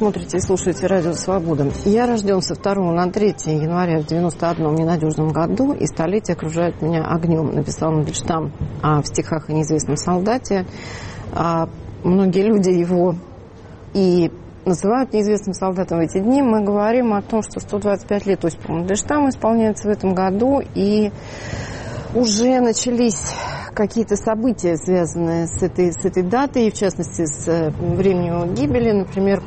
смотрите и слушаете «Радио Свобода». Я рожден со 2 на 3 января в 91-м ненадежном году, и столетие окружает меня огнем, написал Мандельштам в стихах о неизвестном солдате. Многие люди его и называют неизвестным солдатом в эти дни. Мы говорим о том, что 125 лет Осипу Мандельштаму исполняется в этом году, и уже начались какие-то события, связанные с этой датой, и в частности с временем его гибели. Например,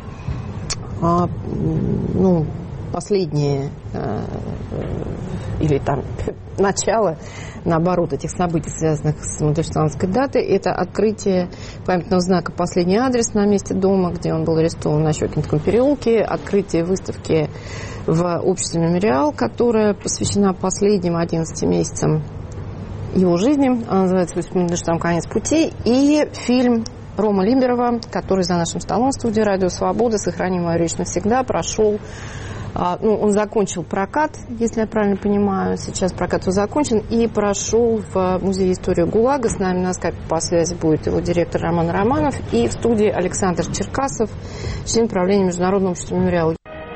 последние или там начало, наоборот, этих событий, связанных с Мандельштамовской датой, это открытие памятного знака «Последний адрес» на месте дома, где он был арестован на Щекинском переулке, открытие выставки в обществе «Мемориал», которая посвящена последним 11 месяцам его жизни. Она называется «Осип Мандельштам. Конец пути». И фильм Рома Либерова, который за нашим столом в студии «Радио Свобода», «Сохрани мою речь навсегда», прошел. Он закончил прокат, если я правильно понимаю. Сейчас прокат его закончен. И прошел в Музее истории ГУЛАГа. С нами на скайпе по связи будет его директор Роман Романов. И в студии Александр Черкасов, член правления Международного общества «Мемориал».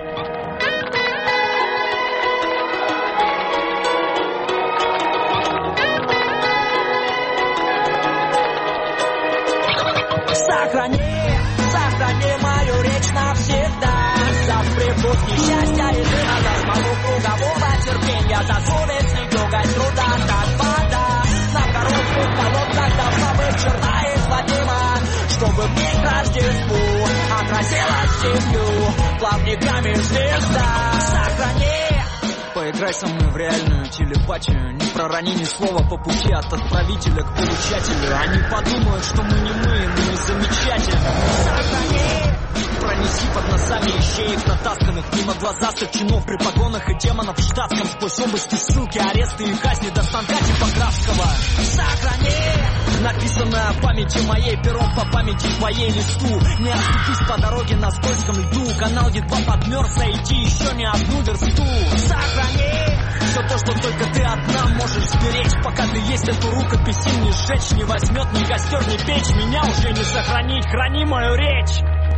Сохрани мою речь навсегда. Несчастья и дыма за смолу кругового терпения, за совестный дёготь труда, как вода. На коротких колодках должна быть черна и Владима, чтобы в миг Рождеству отразилась семью плавниками звезда. Сохрани. Поиграй со мной в реальную телепатию. Не пророни ни слова по пути от отправителя к получателю. Они подумают, что мы не мы, но и замечательно. Сохрани. Пронеси под носами ищеек, натасканных мимо глазастых чинов при погонах и демонов в штатском, сквозь области ссылки, аресты и казни до станка типографского. Сохрани написанное в памяти моей пером по памяти твоей листу. Не оступись по дороге на скользком льду. Канал едва подмерз, иди еще не одну версту. Сохрани все то, что только ты одна можешь сберечь. Пока ты есть эту рукопись, им не сжечь, не возьмет ни костер, ни печь. Меня уже не сохранить, храни мою речь.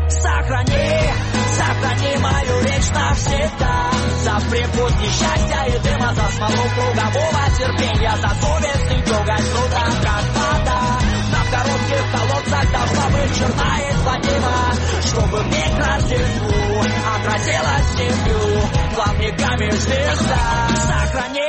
Сохрани мою речь навсегда. Запри путь несчастья и дыма, за смолу кругового терпения, за совестный дёготь труда, как вода. На коротких колодцах должна быть черна и Владима, чтобы в миг Рождеству отразилась семью плавниками звезда. Сохрани.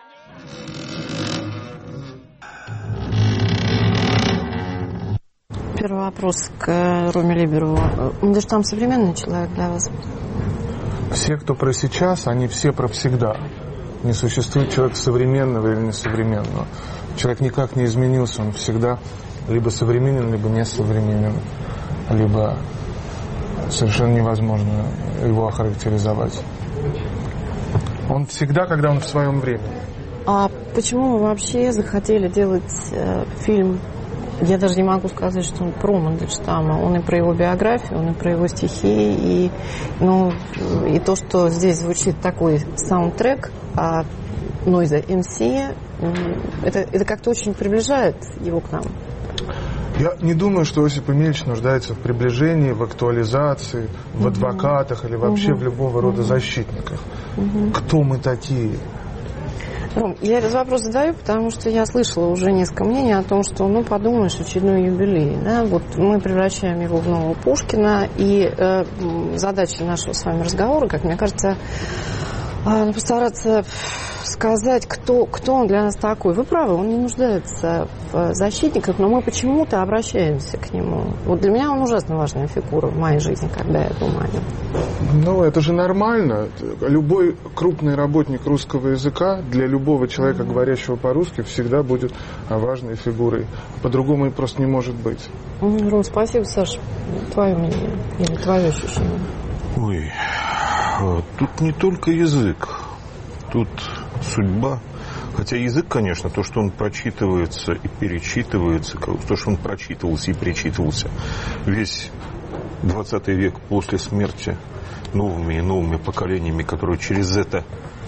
Первый вопрос к Роме Либерову. Мандельштам современный человек для вас? Все, кто про сейчас, они все про всегда. Не существует человека современного или несовременного. Человек никак не изменился, он всегда либо современен, либо несовременен, либо совершенно невозможно его охарактеризовать. Он всегда, когда он в своем времени. А почему вы вообще захотели делать фильм? Я даже не могу сказать, что он про Мандельштама. Он и про его биографию, он и про его стихи. И то, что здесь звучит такой саундтрек Noise MC, это как-то очень приближает его к нам. Я не думаю, что Осип Емельевич нуждается в приближении, в актуализации, в адвокатах или вообще в любого рода защитниках. Кто мы такие? Ром, я этот вопрос задаю, потому что я слышала уже несколько мнений о том, что, подумаешь, очередной юбилей. Да? Вот мы превращаем его в нового Пушкина, и задача нашего с вами разговора, как мне кажется, постараться сказать, кто он для нас такой. Вы правы, он не нуждается в защитниках, но мы почему-то обращаемся к нему. Вот для меня он ужасно важная фигура в моей жизни, когда я думаю о нем. Это же нормально. Любой крупный работник русского языка для любого человека, говорящего по-русски, всегда будет важной фигурой. По-другому и просто не может быть. Ром, спасибо, Саш. Твое мнение или твое ощущение? Ой, тут не только язык. Тут судьба. Хотя язык, конечно, то, что он прочитывается и перечитывается, то, что он прочитывался и перечитывался весь 20 век после смерти новыми и новыми поколениями, которые через это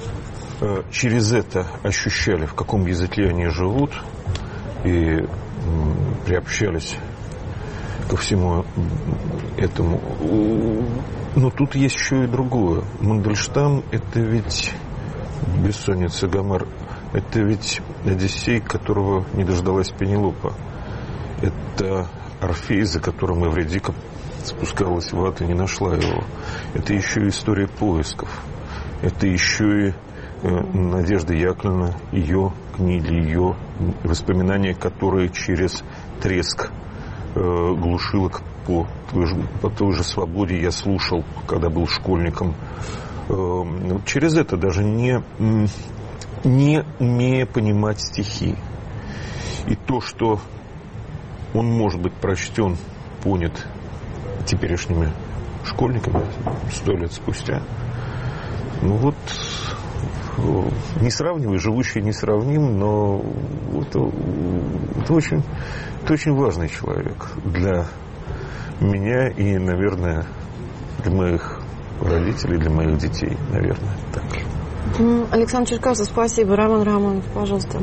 ощущали, в каком языке они живут, и приобщались ко всему этому. Но тут есть еще и другое. Мандельштам — это ведь бессонница, Гомер. Это ведь Одиссей, которого не дождалась Пенелопа. Это Орфей, за которым Эвридика спускалась в ад и не нашла его. Это еще и история поисков. Это еще и Надежда Яковлевна, ее книги, ее воспоминания, которые через треск глушилок по той же свободе я слушал, когда был школьником. Через это даже не умея понимать стихи. И то, что он может быть прочтен, понят теперешними школьниками 100 лет спустя. Ну вот, не сравнивай, живущий несравним, но это очень важный человек для меня и, наверное, для моих родителей, для моих детей, наверное, так. Александр Черкасов, спасибо. Роман Романов, пожалуйста.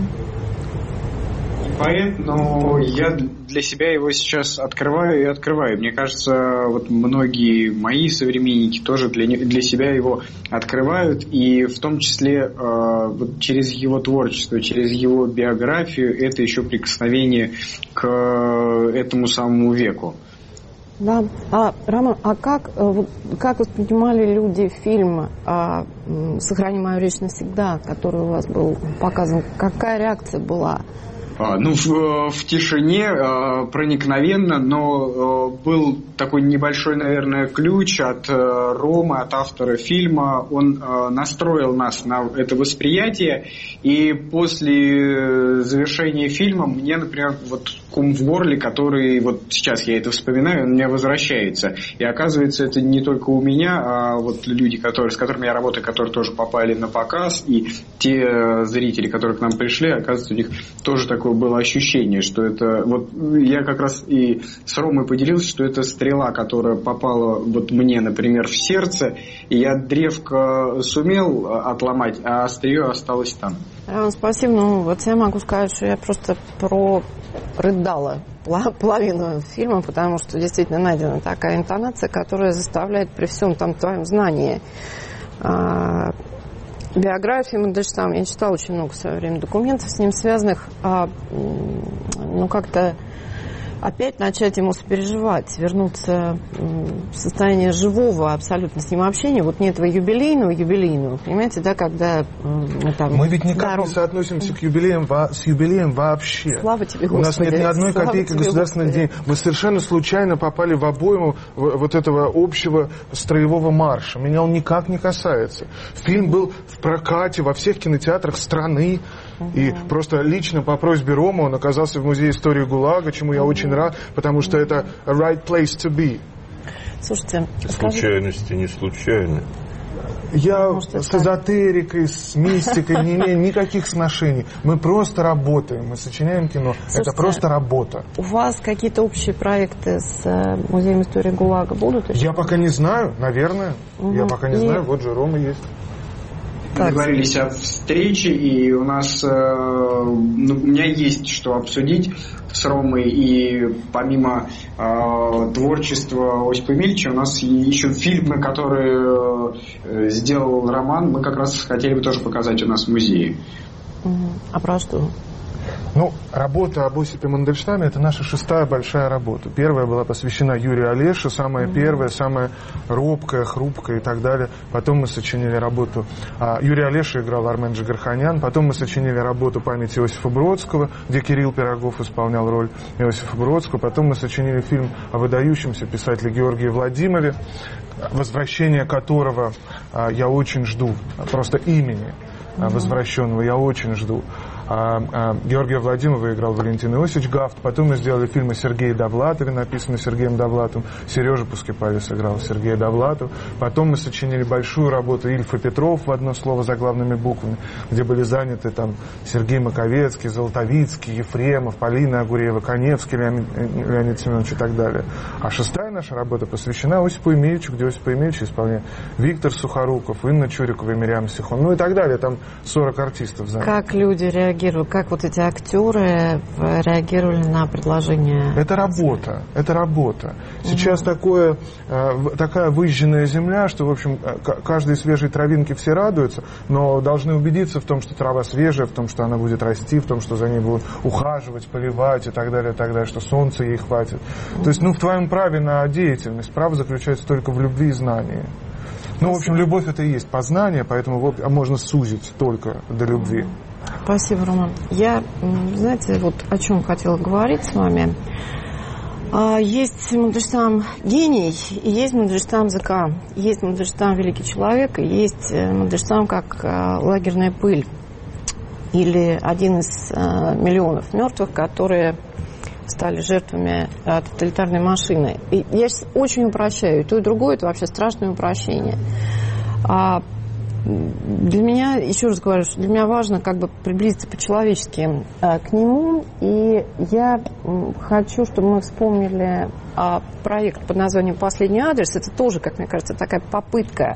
Поэт, но я для себя его сейчас открываю и открываю. Мне кажется, вот многие мои современники тоже для себя его открывают, и в том числе вот через его творчество, через его биографию, это еще прикосновение к этому самому веку. Да. Роман, как воспринимали люди фильм «Сохрани мою речь навсегда», который у вас был показан? Какая реакция была? Ну, в тишине, проникновенно, но был такой небольшой, наверное, ключ от Ромы, от автора фильма. Он настроил нас на это восприятие, и после завершения фильма мне, например, вот ком в горле, который вот сейчас я это вспоминаю, он у меня возвращается. И оказывается, это не только у меня, а вот люди, с которыми я работаю, которые тоже попали на показ, и те зрители, которые к нам пришли, оказывается, у них тоже такое было ощущение, что это... Вот я как раз и с Ромой поделился, что это стрела, которая попала вот мне, например, в сердце, и я древко сумел отломать, а острие осталось там. Спасибо. Ну, вот я могу сказать, что я просто прорыдала половину фильма, потому что действительно найдена такая интонация, которая заставляет при всем там твоем знании биографии Мандельштама. Я читала очень много в свое время документов с ним связанных. Ну, как-то опять начать ему сопереживать, вернуться в состояние живого абсолютно с ним общения, вот не этого юбилейного, понимаете, да, когда мы там... Мы ведь никак не соотносимся с юбилеем вообще. Слава тебе, Господи. У нас нет ни одной копейки государственных денег. Мы совершенно случайно попали в обойму вот этого общего строевого марша. Меня он никак не касается. Фильм был в прокате во всех кинотеатрах страны. И просто лично по просьбе Ромы он оказался в Музее истории ГУЛАГа, чему я очень рад, потому что это a right place to be. Слушайте, случайности не случайны. Я с эзотерикой, с мистикой не имею никаких сношений. Мы просто работаем, мы сочиняем кино. Слушайте, это просто работа. У вас какие-то общие проекты с Музеем истории ГУЛАГа будут еще? Я пока не знаю, наверное. Я пока не знаю, вот же Рома есть. Договорились о встрече, и у нас, у меня есть что обсудить с Ромой, и помимо творчества Осипа Емельча, у нас еще фильмы, которые сделал Роман, мы как раз хотели бы тоже показать у нас в музее. А про что? Ну, работа об Осипе Мандельштаме – это наша 6-я большая работа. Первая была посвящена Юрию Олеше, самая первая, самая робкая, хрупкая и так далее. Потом мы сочинили работу... Юрий Олеша играл Армен Джигарханян. Потом мы сочинили работу «Память Иосифа Бродского», где Кирилл Пирогов исполнял роль Иосифа Бродского. Потом мы сочинили фильм о выдающемся писателе Георгии Владимирове, возвращение которого я очень жду, просто имени возвращенного я очень жду. Георгия Владимирова играл Валентин Иосифович Гафт. Потом мы сделали фильм о Сергее Довлатове, написанный Сергеем Довлатовым. Сережа Пускипалис играл Сергея Довлатова. Потом мы сочинили большую работу Ильф и Петров в одно слово заглавными буквами, где были заняты там Сергей Маковецкий, Золотовицкий, Ефремов, Полина Огуреева, Коневский, Леонид Семенович и так далее. А 6-я наша работа посвящена Осипу Емельчу, где Осипа Емельча исполняет Виктор Сухоруков, Инна Чурикова и Мириам Сихон, ну и так далее. Там 40 артистов заняты. Как люди реагируют реагировали, как вот эти актеры реагировали на предложение? Это работа, это работа. Сейчас такая выжженная земля, что, в общем, каждой свежей травинке все радуются, но должны убедиться в том, что трава свежая, в том, что она будет расти, в том, что за ней будут ухаживать, поливать и так далее, что солнца ей хватит. То есть, в твоем праве на деятельность. Право заключается только в любви и знании. В общем, любовь это и есть познание, поэтому можно сузить только до любви. Спасибо, Роман. Я, знаете, вот о чем хотела говорить с вами. Есть Мандельштам гений, и есть Мандельштам ЗК. Есть Мандельштам великий человек, и есть Мандельштам как лагерная пыль. Или один из миллионов мертвых, которые стали жертвами тоталитарной машины. И я сейчас очень упрощаю. И то, и другое – это вообще страшное упрощение. Для меня, еще раз говорю, что для меня важно приблизиться по-человечески к нему. И я хочу, чтобы мы вспомнили проект под названием «Последний адрес». Это тоже, как мне кажется, такая попытка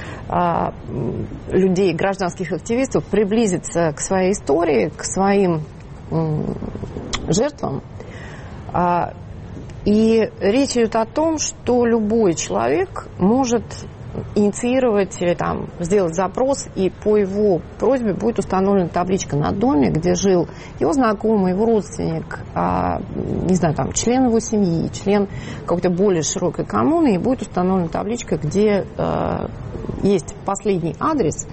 людей, гражданских активистов, приблизиться к своей истории, к своим жертвам. И речь идет о том, что любой человек может инициировать или сделать запрос, и по его просьбе будет установлена табличка на доме, где жил его знакомый, его родственник, член его семьи, член какой-то более широкой коммуны, и будет установлена табличка, где есть последний адрес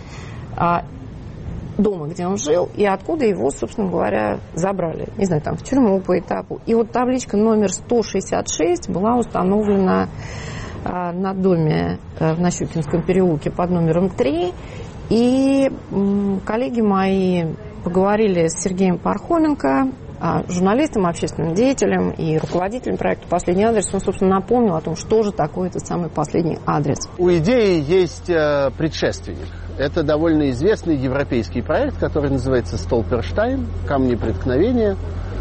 дома, где он жил, и откуда его, собственно говоря, забрали. В тюрьму по этапу. И вот табличка номер 166 была установлена на доме в Нащекинском переулке под номером 3. И коллеги мои поговорили с Сергеем Пархоменко, журналистом, общественным деятелем и руководителем проекта «Последний адрес». Он, собственно, напомнил о том, что же такое этот самый последний адрес. У идеи есть предшественник. Это довольно известный европейский проект, который называется «Столперштайн», «Камни преткновения».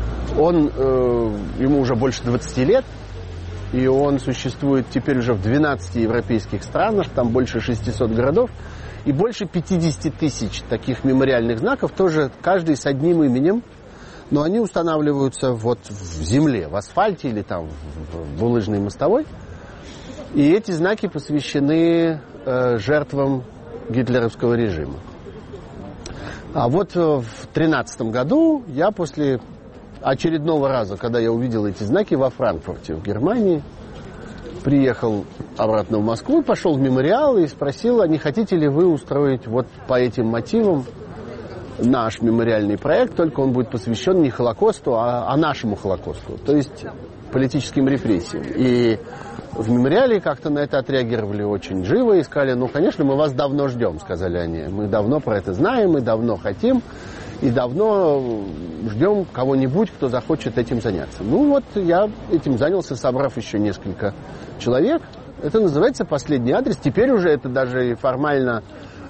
Ему уже больше 20 лет, и он существует теперь уже в 12 европейских странах, там больше 600 городов, и больше 50 тысяч таких мемориальных знаков, тоже каждый с одним именем, но они устанавливаются в земле, в асфальте или в булыжной мостовой. И эти знаки посвящены жертвам гитлеровского режима. А вот в 2013 году я после очередного раза, когда я увидел эти знаки во Франкфурте, в Германии, приехал обратно в Москву, пошел в мемориал и спросил, не хотите ли вы устроить по этим мотивам наш мемориальный проект, только он будет посвящен не Холокосту, а нашему Холокосту, то есть политическим репрессиям. И в мемориале как-то на это отреагировали очень живо и сказали, конечно, мы вас давно ждем, сказали они. Мы давно про это знаем, мы давно хотим и давно ждем кого-нибудь, кто захочет этим заняться. Я этим занялся, собрав еще несколько человек. Это называется «Последний адрес». Теперь уже это даже формально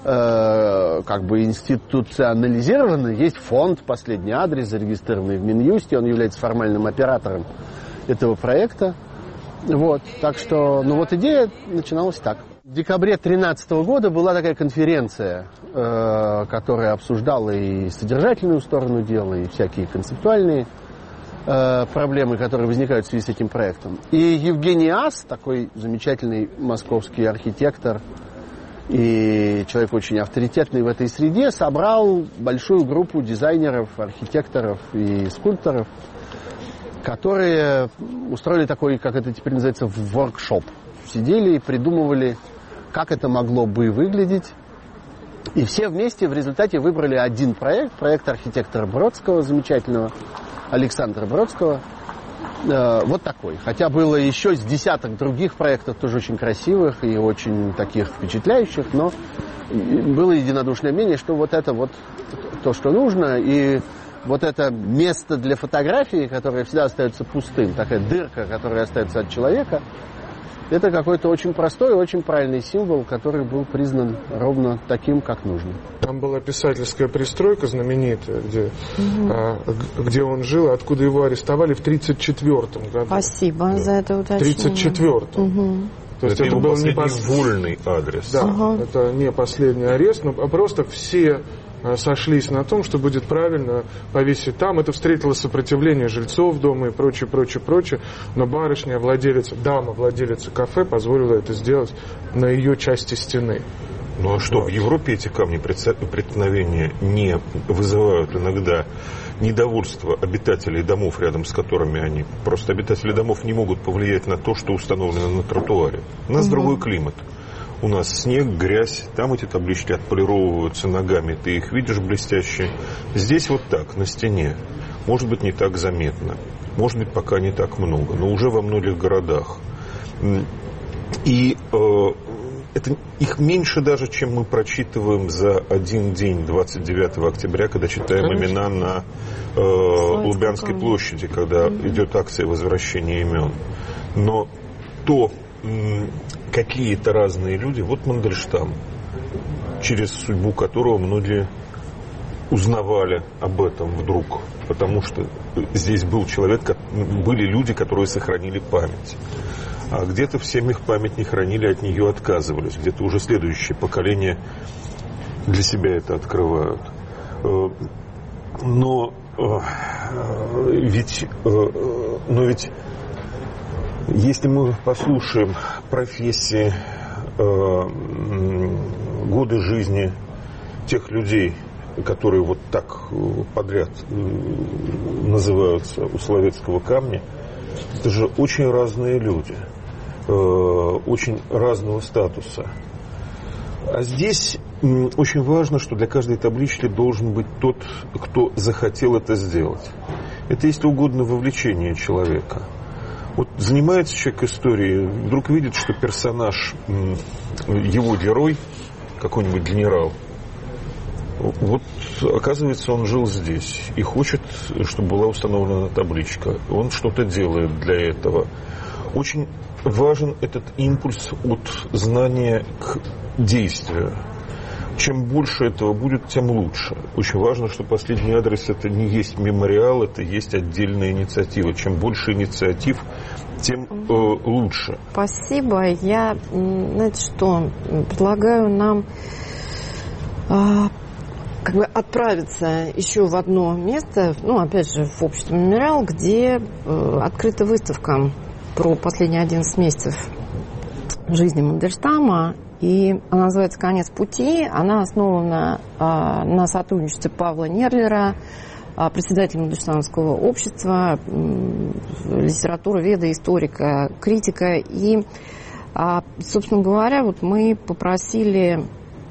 институционализировано. Есть фонд «Последний адрес», зарегистрированный в Минюсте. Он является формальным оператором этого проекта. Так что, идея начиналась так. В декабре 2013 года была такая конференция, которая обсуждала и содержательную сторону дела, и всякие концептуальные проблемы, которые возникают в связи с этим проектом. И Евгений Ас, такой замечательный московский архитектор и человек очень авторитетный в этой среде, собрал большую группу дизайнеров, архитекторов и скульпторов, которые устроили такой, как это теперь называется, воркшоп. Сидели и придумывали, как это могло бы выглядеть. И все вместе в результате выбрали один проект архитектора Бродского, замечательного, Александра Бродского. Такой. Хотя было еще с десяток других проектов, тоже очень красивых и очень таких впечатляющих, но было единодушное мнение, что это то, что нужно, и это место для фотографии, которое всегда остается пустым, такая дырка, которая остается от человека, это какой-то очень простой и очень правильный символ, который был признан ровно таким, как нужно. Там была писательская пристройка знаменитая, где он жил, откуда его арестовали в 1934 году. Спасибо за это уточнение. В 1934. То есть это был не вольный адрес. Да, это не последний арест, но просто все сошлись на том, что будет правильно повесить там. Это встретило сопротивление жильцов дома и прочее. Но барышня, дама, владелица кафе позволила это сделать на ее части стены. Ну а что, в Европе эти камни преткновения не вызывают иногда недовольство обитателей домов, рядом с которыми они? Просто обитатели домов не могут повлиять на то, что установлено на тротуаре. У нас другой климат. У нас снег, грязь, там эти таблички отполировываются ногами, ты их видишь блестящие. Здесь вот так, на стене. Может быть, не так заметно. Может быть, пока не так много, но уже во многих городах. И это их меньше даже, чем мы прочитываем за один день, 29 октября, когда читаем имена на Лубянской площади, когда идет акция возвращения имен. Но то, какие-то разные люди, вот Мандельштам, через судьбу которого многие узнавали об этом вдруг, потому что здесь был человек, были люди, которые сохранили память. А где-то всем их память не хранили, от нее отказывались. Где-то уже следующее поколение для себя это открывают. Но ведь если мы послушаем профессии, годы жизни тех людей, которые вот так подряд называются у Соловецкого камня, это же очень разные люди. Очень разного статуса. А здесь очень важно, что для каждой таблички должен быть тот, кто захотел это сделать. Это, если угодно, вовлечение человека. Вот занимается человек историей, вдруг видит, что персонаж, его герой, какой-нибудь генерал, вот, оказывается, он жил здесь и хочет, чтобы была установлена табличка. Он что-то делает для этого. Очень важен этот импульс от знания к действию. Чем больше этого будет, тем лучше. Очень важно, что последний адрес – это не есть мемориал, это есть отдельная инициатива. Чем больше инициатив, тем лучше. Спасибо. Я, знаете что, предлагаю нам отправиться еще в одно место, опять же, в общество «Мемориал», где открыта выставка про последние 11 месяцев жизни Мандельштама. И она называется «Конец пути». Она основана на сотрудничестве Павла Нерлера, председателя Мандельштамского общества, литературоведа, историка, критика. И, собственно говоря, вот мы попросили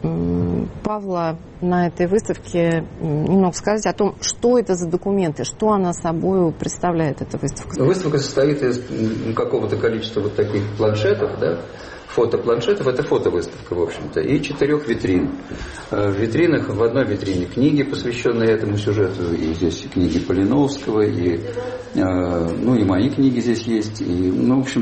Павла на этой выставке немного сказать о том, что это за документы, что она собой представляет, эта выставка. Выставка состоит из какого-то количества вот таких планшетов, да, фотопланшетов, это фотовыставка, в общем-то, и 4 витрин. В витринах, в одной витрине книги, посвященные этому сюжету, и здесь книги Полиновского, и мои книги здесь есть, и, в общем,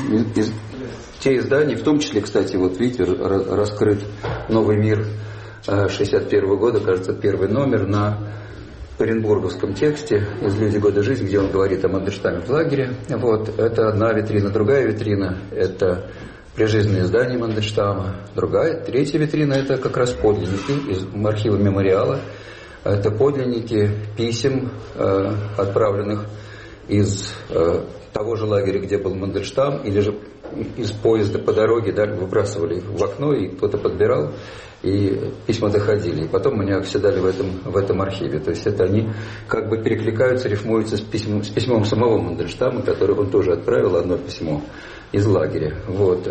те издания, в том числе, кстати, вот видите, раскрыт «Новый мир» 1961 года, кажется, первый номер на оренбурговском тексте из «Люди года жизни», где он говорит о Мандельштаме в лагере. Вот, это одна витрина. Другая витрина – это прижизненные издания Мандельштама. Третья витрина – это как раз подлинники из архива «Мемориала». Это подлинники писем, отправленных из того же лагеря, где был Мандельштам, или же из поезда по дороге выбрасывали в окно, и кто-то подбирал, и письма доходили. И потом они оседали в этом архиве. То есть это они как бы перекликаются, рифмуются с письмом самого Мандельштама, которое он тоже отправил, одно письмо из лагеря. Вот.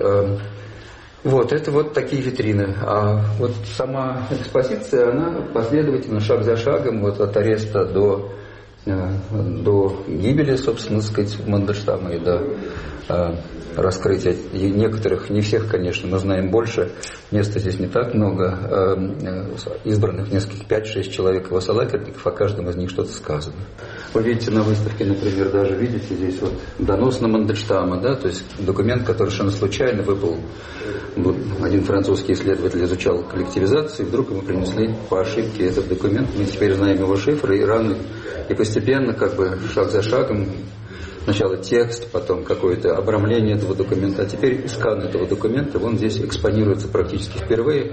Это вот такие витрины. А вот сама экспозиция, она последовательно, шаг за шагом, вот от ареста до гибели, собственно сказать, Мандельштама и до раскрытия некоторых, не всех, конечно, мы знаем больше, места здесь не так много, избранных несколько, 5-6 человек его салакерников, о каждом из них что-то сказано. Вы видите на выставке, например, даже видите здесь вот донос на Мандельштама, да, то есть документ, который совершенно случайно выпал. Один французский исследователь изучал коллективизацию, и вдруг ему принесли по ошибке этот документ, мы теперь знаем его шифры, и постепенно, как бы, шаг за шагом, сначала текст, потом какое-то обрамление этого документа, а теперь скан этого документа, он здесь экспонируется практически впервые.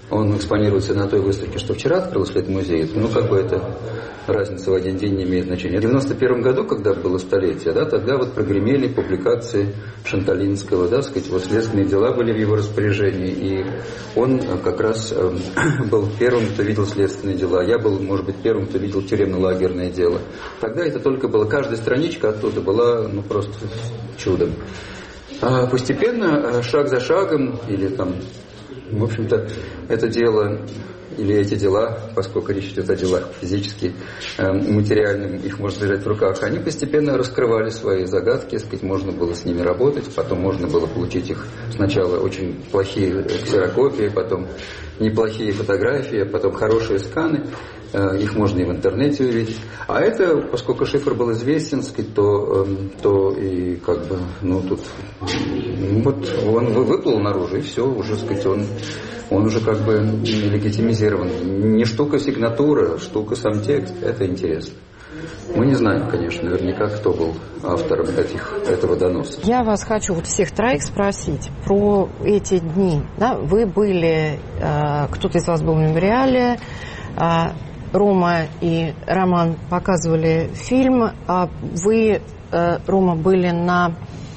Он экспонируется на той выставке, что вчера открылась в этом музее. Ну, как бы это разница в один день не имеет значения. В 91 году, когда было столетие, да, тогда вот прогремели публикации Шанталинского, да, сказать, вот следственные дела были в его распоряжении, и он как раз был первым, кто видел следственные дела. Я был, может быть, первым, кто видел тюремно-лагерное дело. Тогда это только было, каждая страничка оттуда была, ну, просто чудом. А постепенно, шаг за шагом, или там, в общем-то, это дело, или эти дела, поскольку речь идет о делах физически, материальным, их можно держать в руках, они постепенно раскрывали свои загадки, сказать, можно было с ними работать, потом можно было получить их сначала очень плохие ксерокопии, потом неплохие фотографии, потом хорошие сканы, их можно и в интернете увидеть. А это, поскольку шифр был известен, сказать, то и как бы, ну тут, вот он выплыл наружу, и все, уже, сказать, он уже как бы легитимизирован. Не штука сигнатура, штука сам текст, это интересно. Мы не знаем, конечно, наверняка, кто был автором этого доноса. Я вас хочу вот всех троих спросить про эти дни. Да? Вы были, кто-то из вас был в мемориале, Рома и Роман показывали фильм, а вы, Рома, были на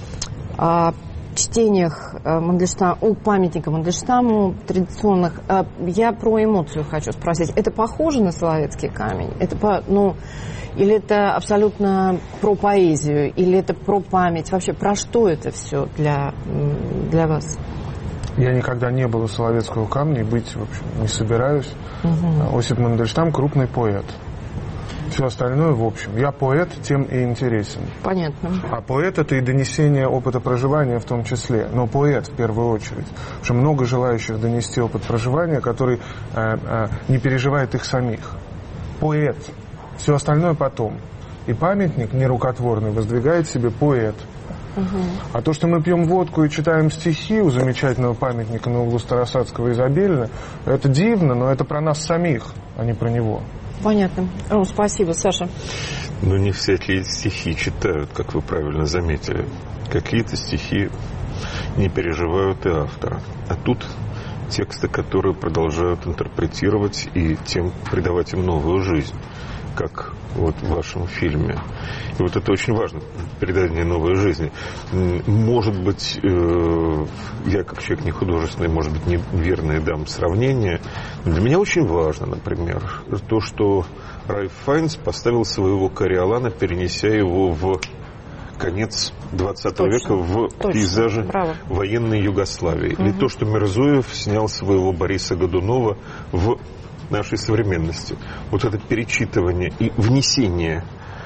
чтениях у памятника Мандельштаму традиционных. Я про эмоцию хочу спросить. Это похоже на Соловецкий камень? Это или это абсолютно про поэзию, или это про память? Вообще, про что это все для вас? Я никогда не был у Соловецкого камня и быть, в общем, не собираюсь. Осип Мандельштам — крупный поэт. Все остальное, в общем, я поэт, тем и интересен. Понятно. А поэт — это и донесение опыта проживания в том числе. Но поэт в первую очередь. Потому что много желающих донести опыт проживания, который не переживает их самих. Поэт. Все остальное потом. И памятник нерукотворный воздвигает себе поэт. А то, что мы пьем водку и читаем стихи у замечательного памятника на углу Старосадского и Изобельна, это дивно, но это про нас самих, а не про него. Понятно. Спасибо, Саша. Но не всякие стихи читают, как вы правильно заметили. Какие-то стихи не переживают и автора. А тут тексты, которые продолжают интерпретировать и тем придавать им новую жизнь, как вот в вашем фильме. И вот это очень важно, передание новой жизни. Может быть, я как человек не художественный, может быть, неверные дам сравнение. Для меня очень важно, например, то, что Ральф Файнс поставил своего Кориолана, перенеся его в конец 20 века в пейзаже военной Югославии. Или то, что Мирзоев снял своего Бориса Годунова в нашей современности. Вот это перечитывание и внесение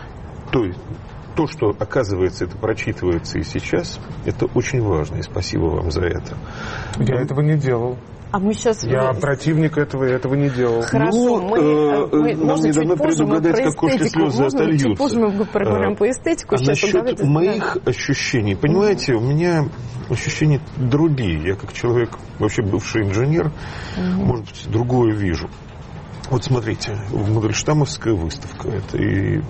то, что, оказывается, это прочитывается и сейчас, это очень важно, и спасибо вам за это. Я этого не делал. А мы сейчас... Я противник этого не делал. Хорошо, мы нам не дано предугадать, как кошки слезы отольются. Чуть позже мы поговорим по эстетику. Насчет моих ощущений, понимаете, у меня ощущения другие. Я как человек, вообще бывший инженер, может быть, другое вижу. Вот смотрите, Мандельштамовская выставка. Это и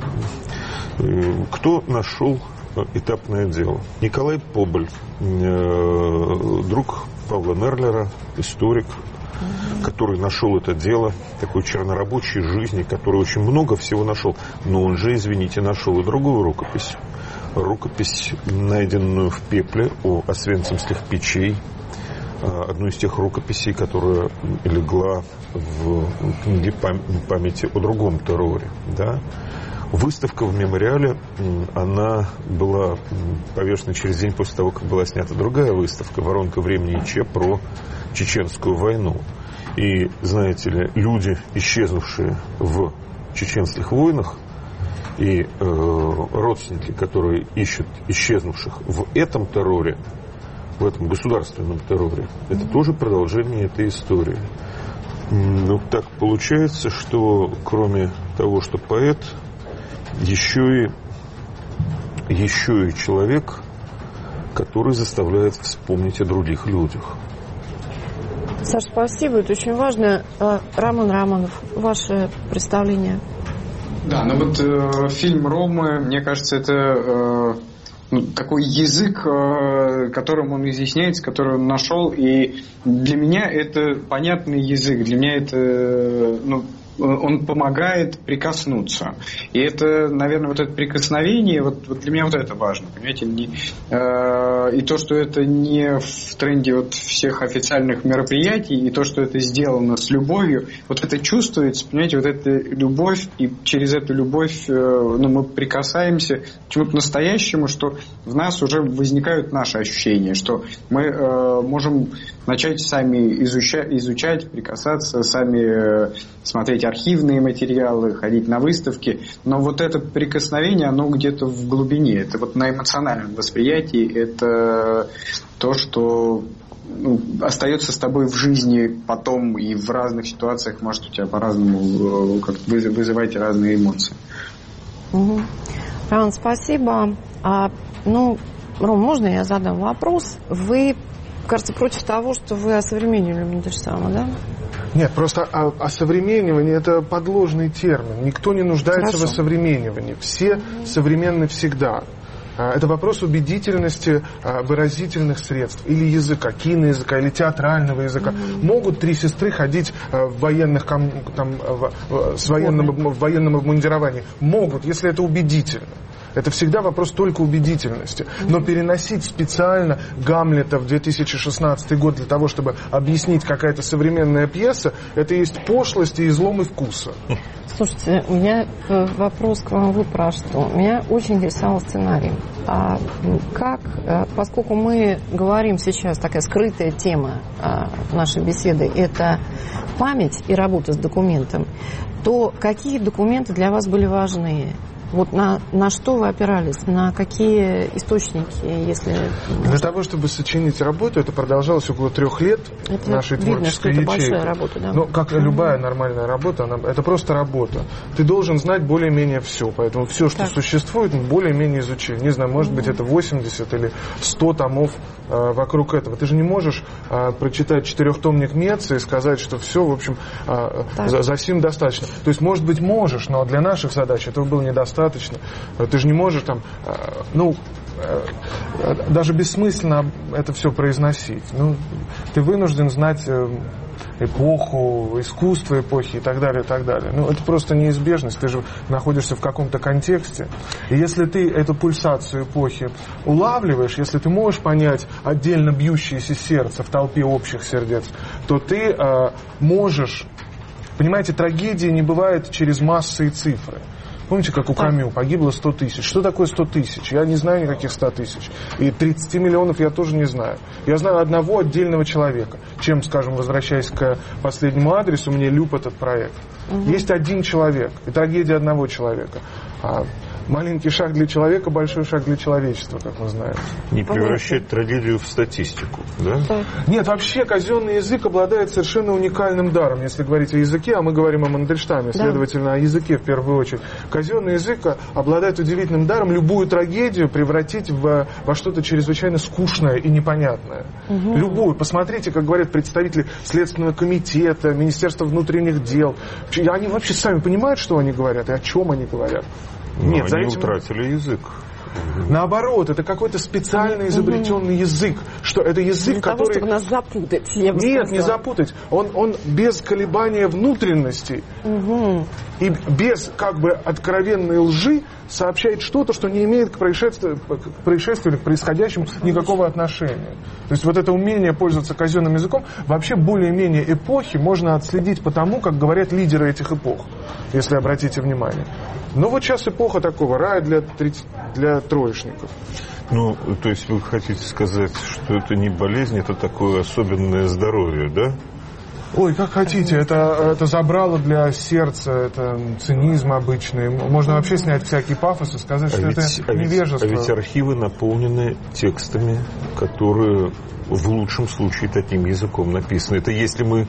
кто нашел этапное дело? Николай Поболь, друг Павла Мерлера, историк, который нашел это дело, такой чернорабочей жизни, который очень много всего нашел. Но он же, извините, нашел и другую рукопись. Рукопись, найденную в пепле у освенцимских печей. Одну из тех рукописей, которая легла в книге памяти о другом терроре. Да? Выставка в мемориале, она была повешена через день после того, как была снята другая выставка «Воронка времени Че» про Чеченскую войну. И, знаете ли, люди, исчезнувшие в чеченских войнах, и родственники, которые ищут исчезнувших в этом терроре, в этом государственном терроре, это тоже продолжение этой истории. Но так получается, что кроме того, что поэт, еще и человек, который заставляет вспомнить о других людях. Саша, спасибо, это очень важно. Роман Романов, ваше представление. Да, ну вот фильм «Ромы», мне кажется, это такой язык, которым он изъясняется, который он нашел, и для меня это понятный язык, для меня это, он помогает прикоснуться. И это, наверное, вот это прикосновение, вот для меня вот это важно, понимаете, и то, что это не в тренде вот всех официальных мероприятий, и то, что это сделано с любовью, вот это чувствуется, понимаете, вот эта любовь, и через эту любовь мы прикасаемся к чему-то настоящему, что в нас уже возникают наши ощущения, что мы можем начать сами изучать, прикасаться, сами смотреть архивные материалы, ходить на выставки, но вот это прикосновение, оно где-то в глубине, это вот на эмоциональном восприятии, это то, что остается с тобой в жизни потом и в разных ситуациях, может у тебя по-разному вызывать разные эмоции. Угу. Роман, спасибо. Ром, можно я задам вопрос? Вы, кажется, против того, что вы осовременили Мандельштама, да? Нет, просто осовременивание – это подложный термин. Никто не нуждается в осовременивании. Все современны всегда. Это вопрос убедительности выразительных средств или языка, киноязыка или театрального языка. Могут три сестры ходить в военных, в военном обмундировании? Могут, если это убедительно. Это всегда вопрос только убедительности. Но переносить специально Гамлета в 2016 год для того, чтобы объяснить какая-то современная пьеса, это есть пошлость и изломы вкуса. Слушайте, у меня вопрос к вам вот про что. Меня очень интересовал сценарий. Поскольку мы говорим сейчас, такая скрытая тема нашей беседы, это память и работа с документом, то какие документы для вас были важны? Вот на что вы опирались? На какие источники, если... Для того, чтобы сочинить работу, это продолжалось около 3 лет это нашей творческой ячейки. Это большая работа, да? Ну, как любая нормальная работа, это просто работа. Ты должен знать более-менее все, поэтому все, что существует, более-менее изучить. Не знаю, может быть, это 80 или 100 томов вокруг этого. Ты же не можешь прочитать 4-томник Меца и сказать, что все, в общем, за сим достаточно. То есть, может быть, можешь, но для наших задач этого было недостаточно. Ты же не можешь там, даже бессмысленно это все произносить. Ты вынужден знать эпоху, искусство эпохи и так далее, и так далее. Это просто неизбежность. Ты же находишься в каком-то контексте. И если ты эту пульсацию эпохи улавливаешь, если ты можешь понять отдельно бьющееся сердце в толпе общих сердец, то ты можешь... Понимаете, трагедии не бывает через массы и цифры. Помните, как у Камю погибло 100 тысяч? Что такое 100 тысяч? Я не знаю никаких 100 тысяч. И 30 миллионов я тоже не знаю. Я знаю одного отдельного человека. Чем, скажем, возвращаясь к последнему адресу, мне люб этот проект. Есть один человек. И трагедия одного человека. Маленький шаг для человека, большой шаг для человечества, как мы знаем. Не превращать трагедию в статистику, да? Нет, вообще казенный язык обладает совершенно уникальным даром, если говорить о языке, а мы говорим о Мандельштаме, следовательно, о языке в первую очередь. Казенный язык обладает удивительным даром любую трагедию превратить во что-то чрезвычайно скучное и непонятное. Любую. Посмотрите, как говорят представители Следственного комитета, Министерства внутренних дел. Они вообще сами понимают, что они говорят и о чем они говорят? Нет, они утратили язык. Наоборот, это какой-то специально изобретенный язык. Что это язык, для который... того, чтобы нас запутать, я бы Нет, сказала. не запутать. Он без колебания внутренностей и без откровенной лжи сообщает что-то, что не имеет к происшествию или к происходящему никакого отношения. То есть вот это умение пользоваться казенным языком, вообще более-менее эпохи можно отследить по тому, как говорят лидеры этих эпох, если обратите внимание. Вот сейчас эпоха такого рая для троечников. То есть вы хотите сказать, что это не болезнь, это такое особенное здоровье, да? Ой, как хотите, это забрало для сердца, это цинизм обычный. Можно вообще снять всякий пафос и сказать, что это невежество. А ведь архивы наполнены текстами, которые в лучшем случае таким языком написаны. Это если мы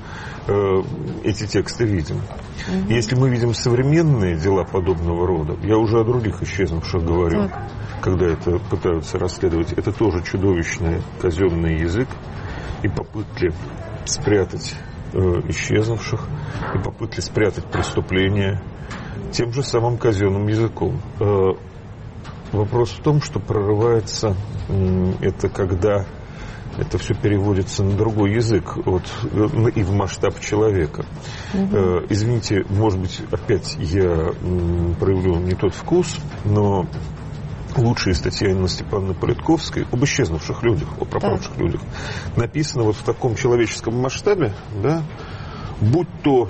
эти тексты видим. Если мы видим современные дела подобного рода, я уже о других исчезнувших говорю, когда это пытаются расследовать, это тоже чудовищный казенный язык и попытки спрятать исчезнувших, и попытки спрятать преступления тем же самым казенным языком. Вопрос в том, что прорывается это когда это все переводится на другой язык и в масштаб человека. Извините, может быть, опять я проявлю не тот вкус, но лучшие статьи Анны Степановны Политковской об исчезнувших людях, о пропавших людях, написаны вот в таком человеческом масштабе, да, будь то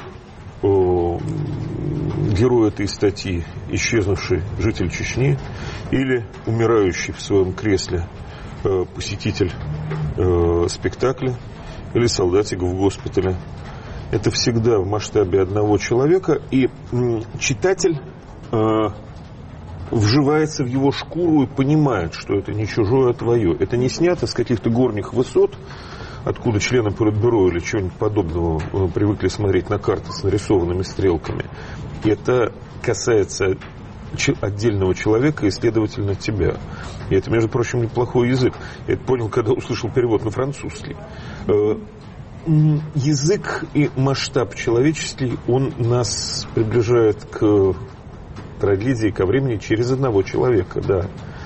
герой этой статьи, исчезнувший житель Чечни, или умирающий в своем кресле посетитель спектакля, или солдатик в госпитале. Это всегда в масштабе одного человека, и читатель вживается в его шкуру и понимает, что это не чужое, а твое. Это не снято с каких-то горних высот, откуда члены Политбюро или чего-нибудь подобного привыкли смотреть на карты с нарисованными стрелками. Это касается отдельного человека и, следовательно, тебя. И это, между прочим, неплохой язык. Я это понял, когда услышал перевод на французский. Язык и масштаб человеческий, он нас приближает к трагедии, ко времени через одного человека, да.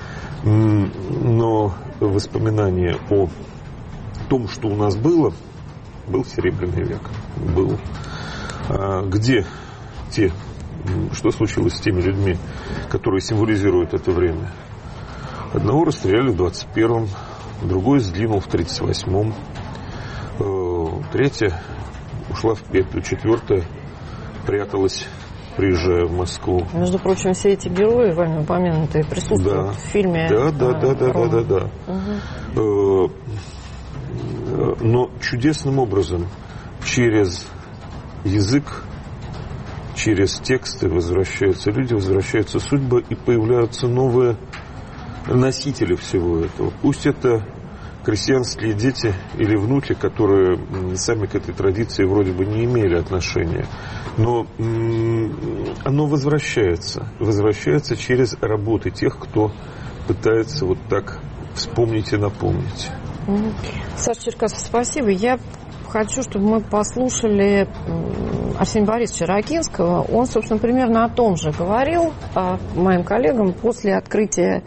Но воспоминание о том, что у нас был Серебряный век, был. Где те, что случилось с теми людьми, которые символизируют это время? Одного расстреляли в 21-м, другой сдвинул в 38-м, третья ушла в петлю, четвертая пряталась, приезжая в Москву. Между прочим, все эти герои, вами упомянутые, присутствуют в фильме. Да. Угу. Но чудесным образом через язык, через тексты возвращаются люди, возвращается судьба, и появляются новые носители всего этого. Пусть это крестьянские дети или внуки, которые сами к этой традиции вроде бы не имели отношения. Но оно возвращается через работы тех, кто пытается вот так вспомнить и напомнить. Саша Черкасов, спасибо. Я хочу, чтобы мы послушали Арсения Борисовича Ракинского. Он, собственно, примерно о том же говорил моим коллегам после открытия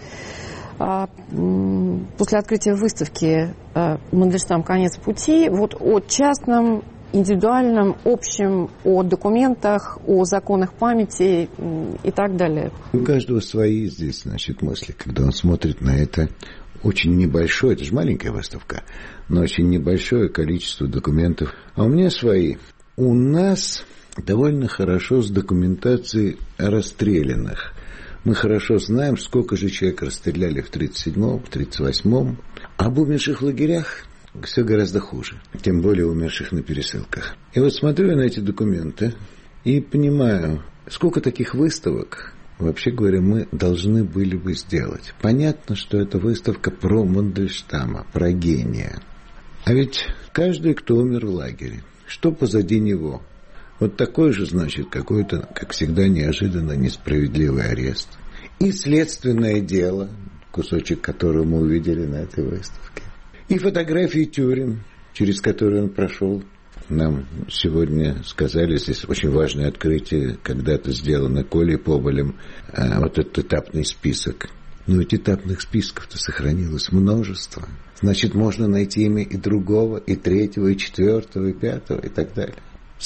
выставки «Мандельштам. Конец пути», вот о частном, индивидуальном, общем, о документах, о законах памяти и так далее. У каждого свои здесь, мысли, когда он смотрит на это очень небольшое, это же маленькая выставка, но очень небольшое количество документов. А у меня свои. У нас довольно хорошо с документацией расстрелянных. Мы хорошо знаем, сколько же человек расстреляли в 1937-м, в 1938-м. А об умерших в лагерях все гораздо хуже. Тем более умерших на пересылках. И вот смотрю я на эти документы и понимаю, сколько таких выставок, вообще говоря, мы должны были бы сделать. Понятно, что это выставка про Мандельштама, про гения. А ведь каждый, кто умер в лагере, что позади него? Вот такой же, какой-то, как всегда, неожиданно несправедливый арест. И следственное дело, кусочек которого мы увидели на этой выставке. И фотографии тюрем, через которые он прошел. Нам сегодня сказали, здесь очень важное открытие, когда-то сделано Колей Поболем, вот этот этапный список. Но ведь этапных списков-то сохранилось множество. Значит, можно найти имя и другого, и третьего, и четвертого, и пятого, и так далее.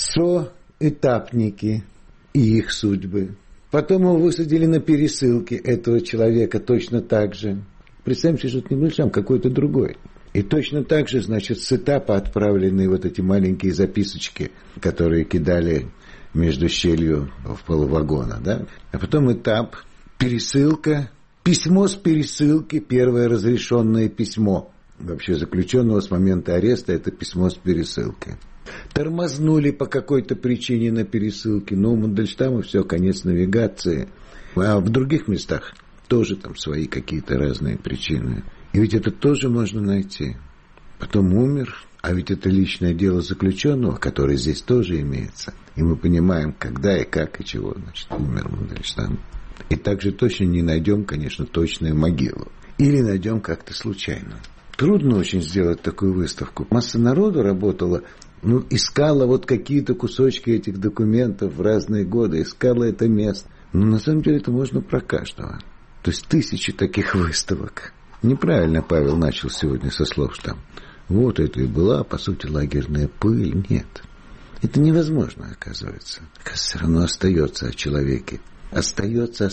Соэтапники и их судьбы. Потом его высадили на пересылке, этого человека, точно так же. Представьте, что это не Мандельштам, какой-то другой. И точно так же, с этапа отправлены вот эти маленькие записочки, которые кидали между щелью в полувагона, да? А потом этап, пересылка, письмо с пересылки, первое разрешенное письмо. Вообще заключенного с момента ареста это письмо с пересылкой. Тормознули по какой-то причине на пересылке, но у Мандельштама все, конец навигации. А в других местах тоже там свои какие-то разные причины. И ведь это тоже можно найти. Потом умер, а ведь это личное дело заключенного, которое здесь тоже имеется. И мы понимаем, когда и как и чего, умер Мандельштам. И также точно не найдем, конечно, точную могилу. Или найдем как-то случайно. Трудно очень сделать такую выставку. Масса народу работала, искала вот какие-то кусочки этих документов в разные годы, искала это место. Но на самом деле это можно про каждого. То есть 1000 таких выставок. Неправильно Павел начал сегодня со слов, что вот это и была, по сути, лагерная пыль. Нет. Это невозможно, оказывается. Все равно остается о человеке. Остается.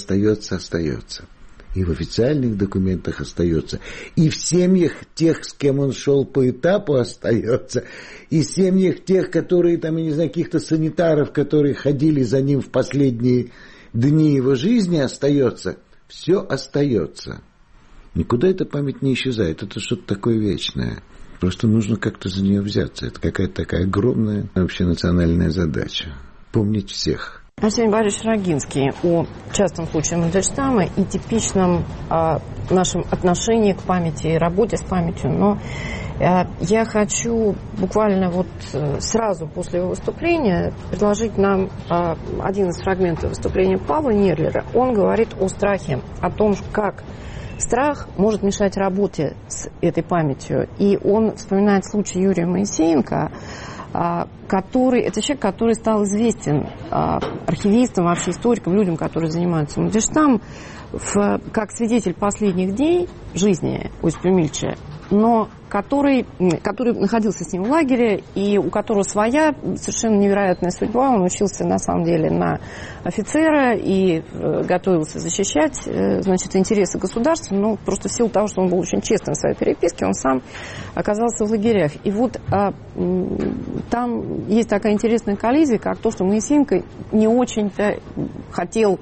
И в официальных документах остается. И в семьях тех, с кем он шел по этапу, остается. И в семьях тех, которые, там, я не знаю, каких-то санитаров, которые ходили за ним в последние дни его жизни, остается. Все остается. Никуда эта память не исчезает. Это что-то такое вечное. Просто нужно как-то за нее взяться. Это какая-то такая огромная вообще национальная задача. Помнить всех. Арсений Борисович Рогинский о частом случае Мандельштама и типичном нашем отношении к памяти и работе с памятью. Но я хочу буквально вот сразу после его выступления предложить нам один из фрагментов выступления Павла Нерлера. Он говорит о страхе, о том, как страх может мешать работе с этой памятью. И он вспоминает случай Юрия Моисеенко, это человек, который стал известен архивистам, вообще историкам, людям, которые занимаются Мандельштамом, как свидетель последних дней жизни Осипа Эмильевича, но который находился с ним в лагере, и у которого своя совершенно невероятная судьба. Он учился, на самом деле, на офицера и готовился защищать, значит, интересы государства, но просто в силу того, что он был очень честен в своей переписке, он сам оказался в лагерях. И вот там есть такая интересная коллизия, как то, что Моисеенко не очень-то хотел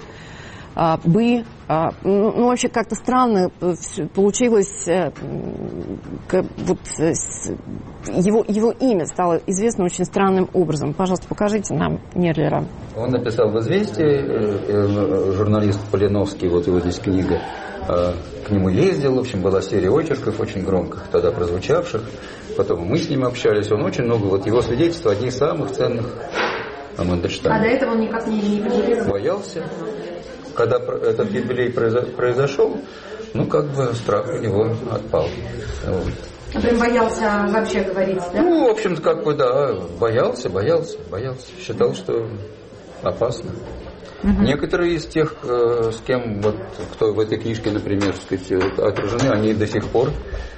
вообще как-то странно получилось, его имя стало известно очень странным образом. Пожалуйста, покажите нам Нерлера. Он написал в «Известии», журналист Полиновский, вот его здесь книга, к нему ездил, в общем, была серия очерков очень громких, тогда прозвучавших, потом мы с ним общались, он очень много, вот его свидетельства, одни из самых ценных о Мандельштаме. А до этого он никак не поделился? Боялся. Когда этот юбилей произошел, страх у него отпал. Вот. А прям боялся вообще говорить, да? В общем-то, да, боялся. Считал, что опасно. Угу. Некоторые из тех, с кем, кто в этой книжке, например, отражены, они до сих пор,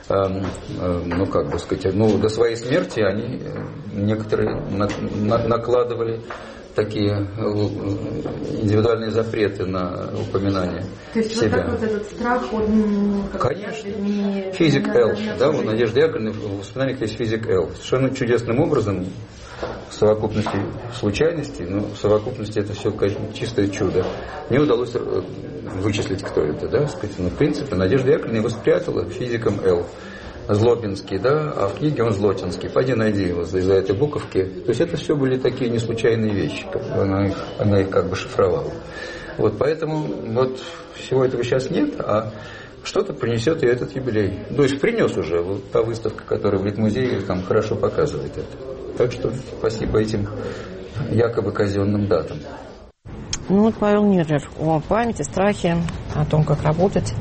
до своей смерти они некоторые накладывали такие индивидуальные запреты на упоминание себя. То есть себя. Вот этот страх, он... Конечно. Физик Л. Да, у Надежды Яковлевны в воспоминаниях есть физик Л. Совершенно чудесным образом, в совокупности случайностей, в совокупности это все, конечно, чистое чудо. Мне удалось вычислить, кто это, да, в принципе, Надежда Яковлевна его спрятала физиком Л. Злобинский, да, а в книге он Злотинский. Пойди найди его из-за этой буковки. То есть это все были такие неслучайные вещи. Она их как бы шифровала. Поэтому всего этого сейчас нет, а что-то принесет и этот юбилей. То есть принес уже. Та выставка, которая в Литмузее, там хорошо показывает это. Так что спасибо этим якобы казенным датам. Павел Нерлер о памяти, страхе, о том, как работать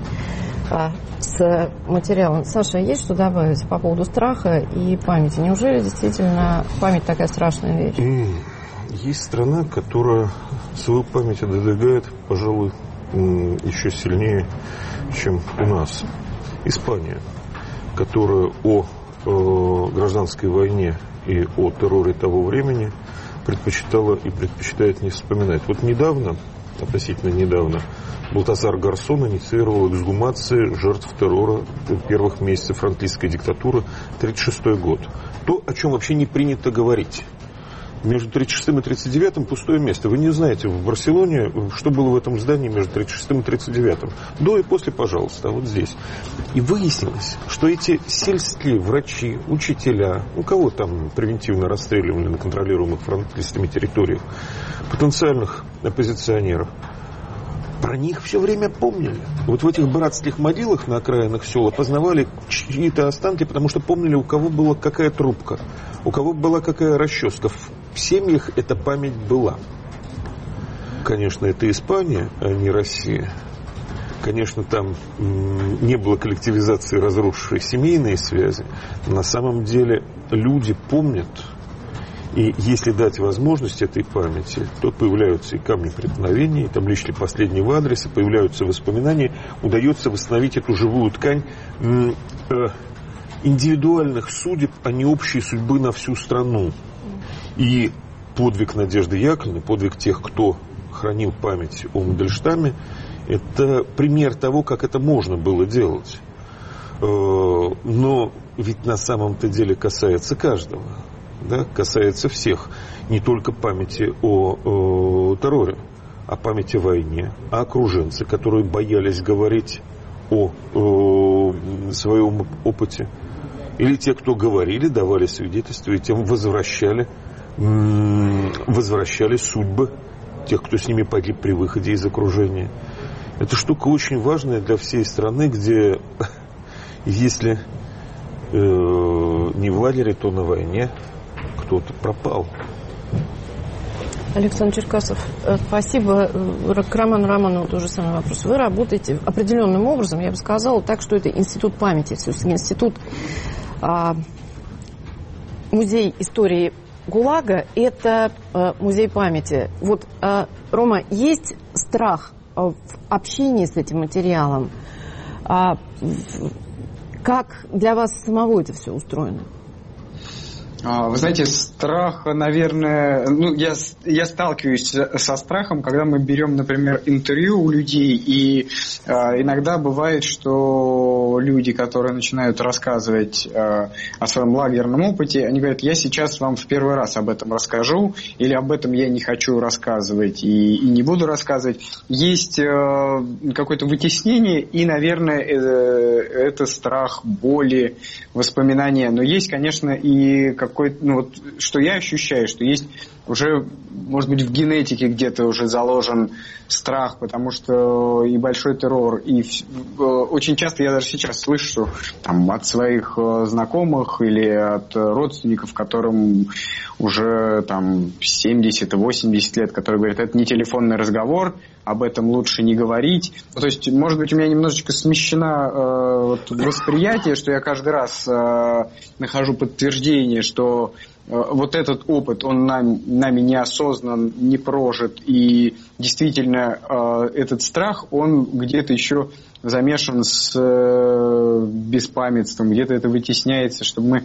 с материалом. Саша, есть что добавить по поводу страха и памяти? Неужели действительно память такая страшная вещь? Есть страна, которая свою память отодвигает, пожалуй, еще сильнее, чем у нас. Испания, которая о гражданской войне и о терроре того времени предпочитала и предпочитает не вспоминать. Недавно, относительно недавно, Балтазар Гарсон инициировал эксгумации жертв террора первых месяцев франкистской диктатуры 1936 год. То, о чем вообще не принято говорить. Между 1936 и 1939 пустое место. Вы не знаете в Барселоне, что было в этом здании между 1936 и 1939. До и после, пожалуйста, вот здесь. И выяснилось, что эти сельские врачи, учителя, кого там превентивно расстреливали на контролируемых франкистами территориях, потенциальных оппозиционеров, про них все время помнили. В этих братских могилах на окраинах сел опознавали чьи-то останки, потому что помнили, у кого была какая трубка, у кого была какая расческа. В семьях эта память была. Конечно, это Испания, а не Россия. Конечно, там не было коллективизации, разрушившей семейные связи. На самом деле люди помнят И если дать возможность этой памяти, то появляются и камни преткновения, и таблички последнего адреса, появляются воспоминания, удается восстановить эту живую ткань индивидуальных судеб, а не общей судьбы на всю страну. И подвиг Надежды Яковлевны, подвиг тех, кто хранил память о Мандельштаме, это пример того, как это можно было делать. Но ведь на самом-то деле касается каждого, да? Касается всех. Не только памяти о терроре, а памяти о войне, о окруженце, которые боялись говорить о своем опыте. Или те, кто говорили, давали свидетельства, и тем возвращали судьбы тех, кто с ними погиб при выходе из окружения. Это штука очень важная для всей страны, где, если не в лагере, то на войне кто-то пропал. Александр Черкасов, спасибо. К Роману Романову тоже самый вопрос. Вы работаете определенным образом, я бы сказала, так, что это институт памяти, все-таки институт, музей истории ГУЛАГа, это музей памяти. Вот, Рома, есть страх в общении с этим материалом? Как для вас самого это все устроено? Вы знаете, страх, наверное, я сталкиваюсь со страхом, когда мы берем, например, интервью у людей, и иногда бывает, что люди, которые начинают рассказывать о своем лагерном опыте, они говорят: я сейчас вам в первый раз об этом расскажу, или об этом я не хочу рассказывать и не буду рассказывать. Есть какое-то вытеснение, и, наверное, это страх, боли, воспоминания. Но есть, конечно, и что я ощущаю, что есть уже, может быть, в генетике где-то уже заложен страх, потому что и большой террор, и очень часто я даже сейчас слышу там, от своих знакомых или от родственников, которым уже там 70-80 лет, которые говорят: это не телефонный разговор, об этом лучше не говорить. То есть, может быть, у меня немножечко смещено восприятие, что я каждый раз нахожу подтверждение, что вот этот опыт, он нами неосознан, не прожит, и действительно этот страх, он где-то еще замешан с беспамятством, где-то это вытесняется, чтобы мы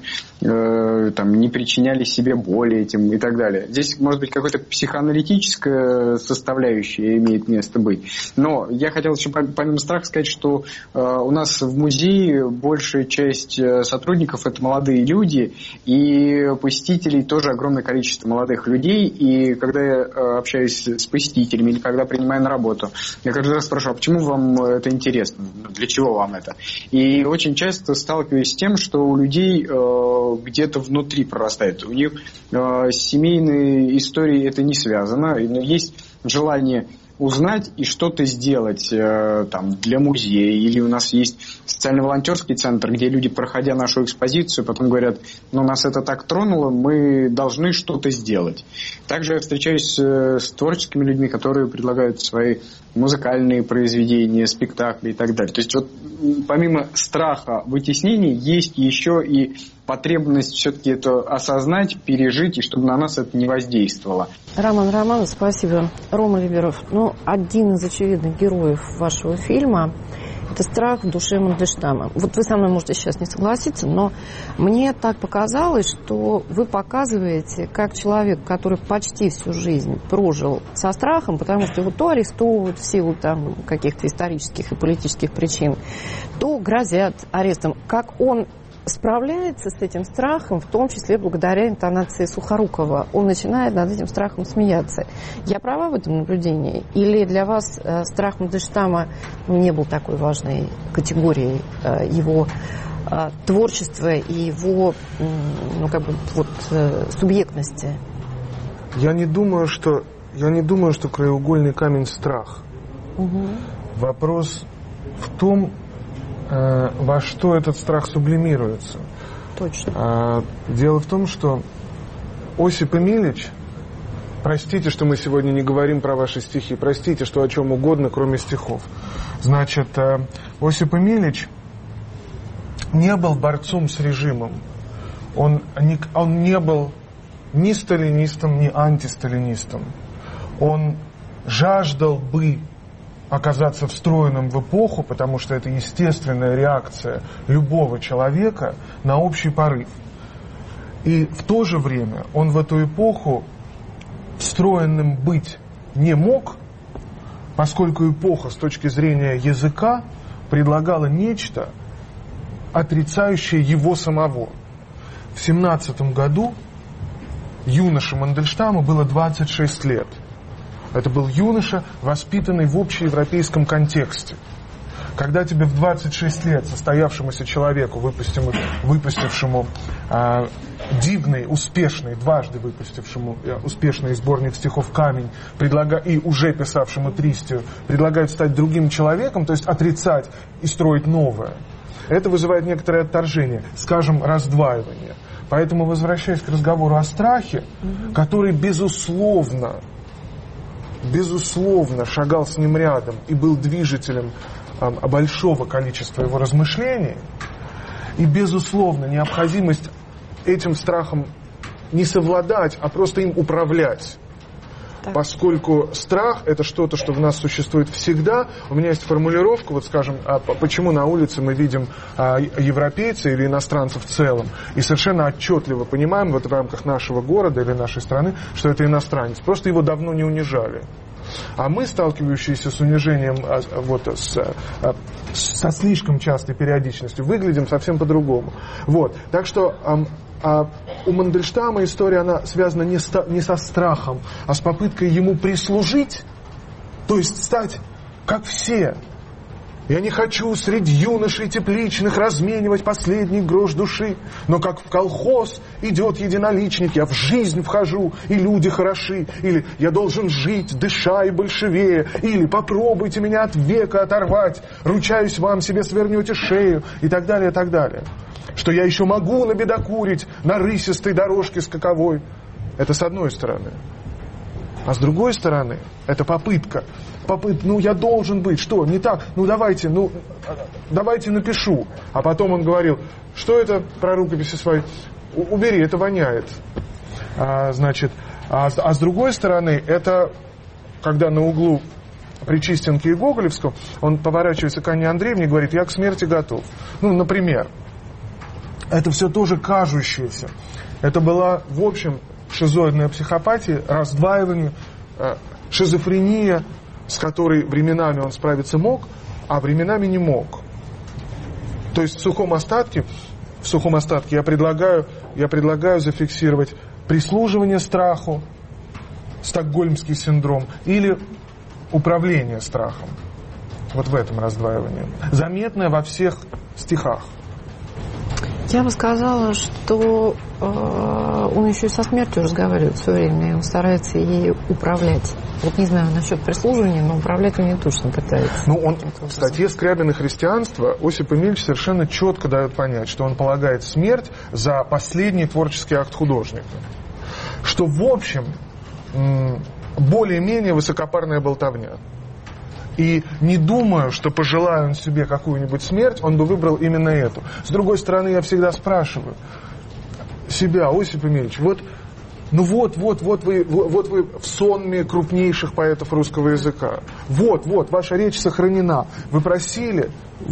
не причиняли себе боли этим и так далее. Здесь, может быть, какая-то психоаналитическая составляющая имеет место быть. Но я хотел еще помимо страха сказать, что у нас в музее большая часть сотрудников – это молодые люди, и посетителей тоже огромное количество молодых людей. И когда я общаюсь с посетителями или когда принимаю на работу, я каждый раз спрашиваю: а почему вам это интересно? Для чего вам это? И очень часто сталкиваюсь с тем, что у людей где-то внутри прорастает. У них с семейной историей это не связано, но есть желание узнать и что-то сделать для музея. Или у нас есть социально-волонтерский центр, где люди, проходя нашу экспозицию, потом говорят: нас это так тронуло, мы должны что-то сделать. Также я встречаюсь с творческими людьми, которые предлагают свои музыкальные произведения, спектакли и так далее. То есть помимо страха вытеснений есть еще и потребность все-таки это осознать, пережить, и чтобы на нас это не воздействовало. Роман Романов, спасибо. Рома Либеров, один из очевидных героев вашего фильма – это страх в душе Мандельштама. Вот вы со мной можете сейчас не согласиться, но мне так показалось, что вы показываете, как человек, который почти всю жизнь прожил со страхом, потому что его то арестовывают в силу каких-то исторических и политических причин, то грозят арестом, как он справляется с этим страхом, в том числе благодаря интонации Сухорукова. Он начинает над этим страхом смеяться. Я права в этом наблюдении? Или для вас страх Мандельштама не был такой важной категорией его творчества и его субъектности? Я не думаю, что краеугольный камень — страх. Угу. Вопрос в том, во что этот страх сублимируется. Точно. Дело в том, что Осип Эмилич, простите, что мы сегодня не говорим про ваши стихи, простите, что о чем угодно, кроме стихов. Значит, Осип Эмилич не был борцом с режимом. Он не был ни сталинистом, ни антисталинистом. Он жаждал бы оказаться встроенным в эпоху, потому что это естественная реакция любого человека на общий порыв. И в то же время он в эту эпоху встроенным быть не мог, поскольку эпоха с точки зрения языка предлагала нечто, отрицающее его самого. В 17 году юноше Мандельштаму было 26 лет. Это был юноша, воспитанный в общеевропейском контексте. Когда тебе в 26 лет состоявшемуся человеку, выпустившему дивный, успешный, дважды выпустившему успешный сборник стихов «Камень», и уже писавшему «Тристию», предлагают стать другим человеком, то есть отрицать и строить новое, это вызывает некоторое отторжение, скажем, раздваивание. Поэтому, возвращаясь к разговору о страхе, который, безусловно, шагал с ним рядом и был движителем большого количества его размышлений, и, безусловно, необходимость этим страхом не совладать, а просто им управлять. Так. Поскольку страх – это что-то, что в нас существует всегда. У меня есть формулировка, вот скажем, почему на улице мы видим европейца или иностранца в целом, и совершенно отчетливо понимаем вот в рамках нашего города или нашей страны, что это иностранец. Просто его давно не унижали. А мы, сталкивающиеся с унижением со слишком частой периодичностью, выглядим совсем по-другому. Вот. Так что у Мандельштама история, она связана не со страхом, а с попыткой ему прислужить, то есть стать как все. Я не хочу среди юношей тепличных разменивать последний грош души, но как в колхоз идет единоличник, я в жизнь вхожу, и люди хороши, или я должен жить, дыша и большевее, или попробуйте меня от века оторвать, ручаюсь, вам себе свернете шею, и так далее, и так далее. Что я еще могу набедокурить на рысистой дорожке скаковой. Это с одной стороны. А с другой стороны, это попытка, я должен быть, что, не так, давайте напишу. А потом он говорил, что это про рукописи свои, убери, это воняет. А с другой стороны, это, когда на углу Причистенки и Гоголевского, он поворачивается к Анне Андреевне и говорит, я к смерти готов. Например, это все тоже кажущееся. Это была, в общем, шизоидная психопатия, раздваивание, шизофрения, с которой временами он справиться мог, а временами не мог. То есть в сухом остатке я предлагаю зафиксировать прислуживание страху, стокгольмский синдром, или управление страхом. Вот в этом раздваивании. Заметное во всех стихах. Я бы сказала, что он еще и со смертью разговаривает все время, и он старается ей управлять. Вот не знаю насчет прислуживания, но управлять он не точно пытается. В статье «Скрябин и христианство» Осип Эмильевич совершенно четко дает понять, что он полагает смерть за последний творческий акт художника. Что, в общем, более-менее высокопарная болтовня. И не думаю, что, пожелая он себе какую-нибудь смерть, он бы выбрал именно эту. С другой стороны, я всегда спрашиваю себя, Осип Эмильевич, вы в сонме крупнейших поэтов русского языка. Ваша речь сохранена. Вы просили,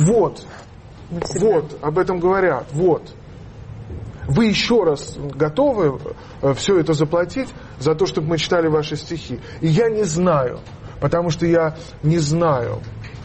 об этом говорят, Вы еще раз готовы все это заплатить за то, чтобы мы читали ваши стихи? И я не знаю. Потому что я не знаю,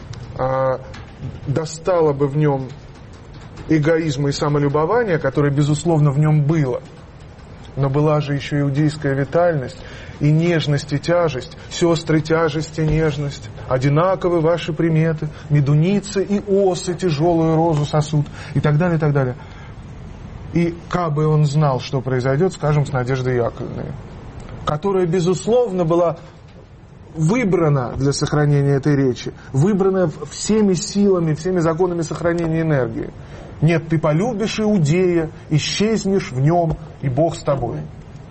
достало бы в нем эгоизма и самолюбования, которое, безусловно, в нем было. Но была же еще иудейская витальность, и нежность, и тяжесть, сестры тяжесть и нежность, одинаковы ваши приметы, медуницы и осы тяжелую розу сосут, и так далее, и так далее. И кабы он знал, что произойдет, скажем, с Надеждой Яковлевной, которая, безусловно, была выбрана для сохранения этой речи, выбрана всеми силами, всеми законами сохранения энергии. Нет, ты полюбишь Иудея, исчезнешь в нем, и Бог с тобой.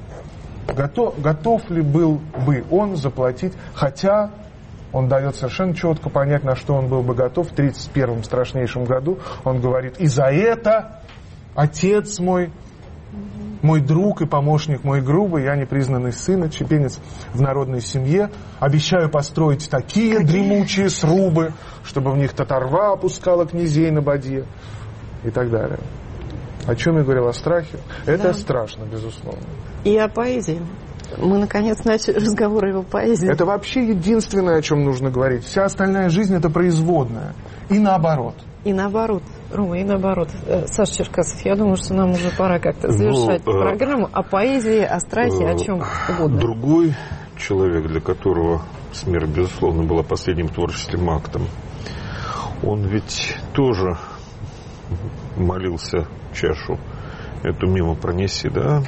Готов ли был бы он заплатить, хотя он дает совершенно четко понять, на что он был бы готов в 31-м страшнейшем году. Он говорит, и за это, отец мой, мой друг и помощник мой грубый, я непризнанный сын, отщепенец в народной семье. Обещаю построить такие дремучие срубы, чтобы в них татарва опускала князей на бадье. И так далее. О чем я говорил? О страхе? Это страшно, безусловно. И о поэзии. Мы, наконец, начали разговор о его поэзии. Это вообще единственное, о чем нужно говорить. Вся остальная жизнь – это производная. И наоборот. И наоборот, Рома, и наоборот. Саша Черкасов, я думаю, что нам уже пора как-то завершать программу о поэзии, о страхе, о чем угодно. Другой человек, для которого смерть, безусловно, была последним творческим актом, он ведь тоже молился чашу эту мимо пронеси, да?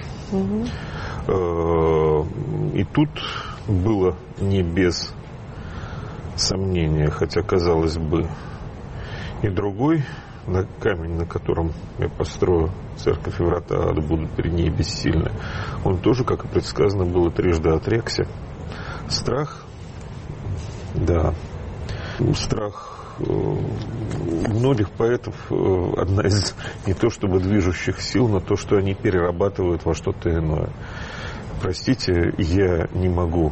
И тут было не без сомнения, хотя, казалось бы, и другой, на камень, на котором я построю церковь и врата ада будут перед ней бессильны, он тоже, как и предсказано было, трижды отрекся. Страх, да, страх многих поэтов одна из не то чтобы движущих сил, но то, что они перерабатывают во что-то иное. Простите, я не могу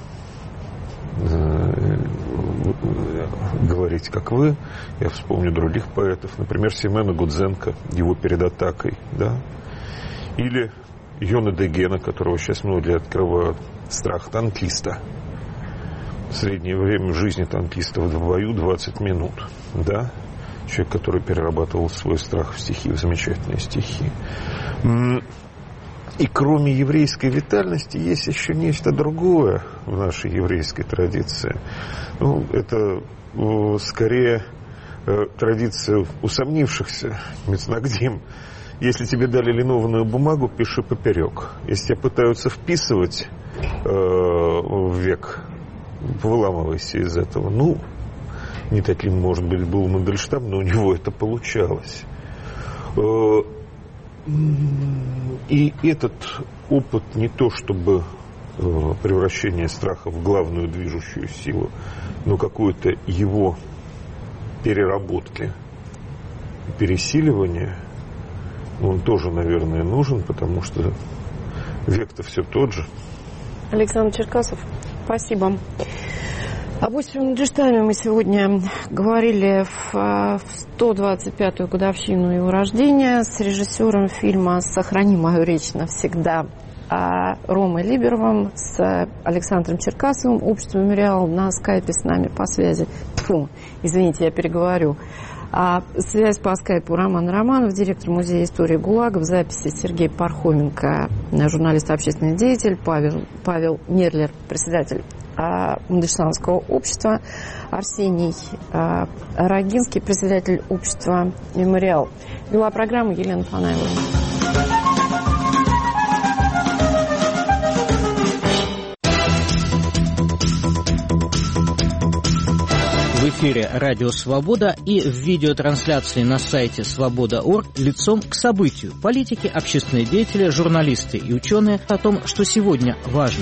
говорить, как вы. Я вспомню других поэтов. Например, Семена Гудзенко, его «Перед атакой», да? Или Йона Дегена, которого сейчас многие открывают, «Страх танкиста». Среднее время жизни танкиста в бою 20 минут, да? Человек, который перерабатывал свой страх в стихи, в замечательные стихи. И кроме еврейской витальности есть еще нечто другое в нашей еврейской традиции. Ну, это скорее традиция усомнившихся. Мецнагдим. Если тебе дали линованную бумагу, пиши поперек. Если тебя пытаются вписывать в век, выламывайся из этого. Ну, не таким, может быть, был Мандельштам, но у него это получалось. И этот опыт не то чтобы превращение страха в главную движущую силу, но какой-то его переработки, пересиливания, он тоже, наверное, нужен, потому что век-то все тот же. Александр Черкасов, спасибо. Об Осипе Мандельштаме мы сегодня говорили в 125-ю годовщину его рождения с режиссером фильма «Сохрани мою речь навсегда» Ромой Либеровым, с Александром Черкасовым, общество «Мемориал» на скайпе с нами по связи. Фу, извините, я переговорю. Связь по скайпу Роман Романов, директор Музея истории ГУЛАГа, в записи Сергей Пархоменко, журналист, общественный деятель, Павел Нерлер, председатель Мандельштамского общества, Арсений Рогинский, председатель общества «Мемориал». Вела программу Елена Панаева. В эфире «Радио Свобода» и в видеотрансляции на сайте свобода.орг лицом к событию. Политики, общественные деятели, журналисты и ученые о том, что сегодня важно.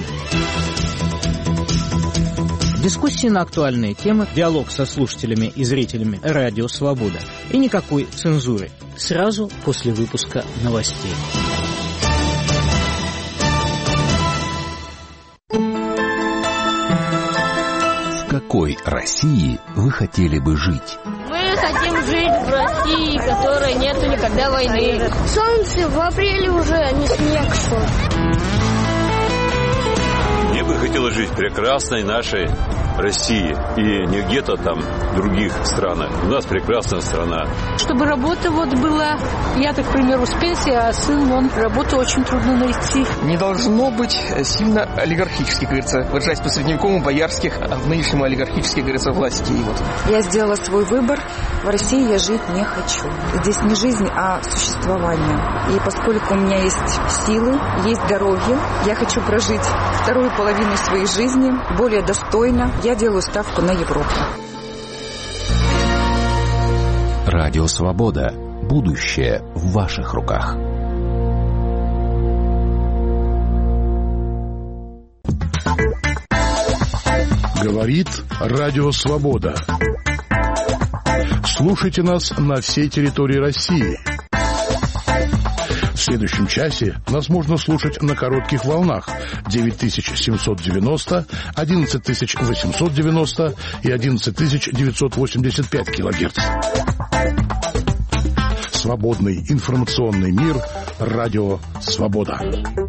Дискуссии на актуальные темы, диалог со слушателями и зрителями «Радио Свобода». И никакой цензуры. Сразу после выпуска новостей. В какой России вы хотели бы жить? Мы хотим жить в России, в которой нету никогда войны. Солнце в апреле уже, а не снег шел. Мне бы хотелось жить в прекрасной нашей России и не где-то там в других странах. У нас прекрасная страна. Чтобы работа была, я, так, к примеру, с пенсии, а сын, работу очень трудно найти. Не должно быть сильно олигархически, говорится, выражаясь по средневековому, боярских, а в нынешнем олигархически, говорится, властей. Вот. Я сделала свой выбор. В России я жить не хочу. Здесь не жизнь, а существование. И поскольку у меня есть силы, есть здоровье, я хочу прожить вторую половину своей жизни более достойно. Я делаю ставку на Европу. Радио Свобода. Будущее в ваших руках. Говорит Радио Свобода. Слушайте нас на всей территории России. В следующем часе нас можно слушать на коротких волнах 9790, 11890 и 11985 килогерц. Свободный информационный мир. Радио «Свобода».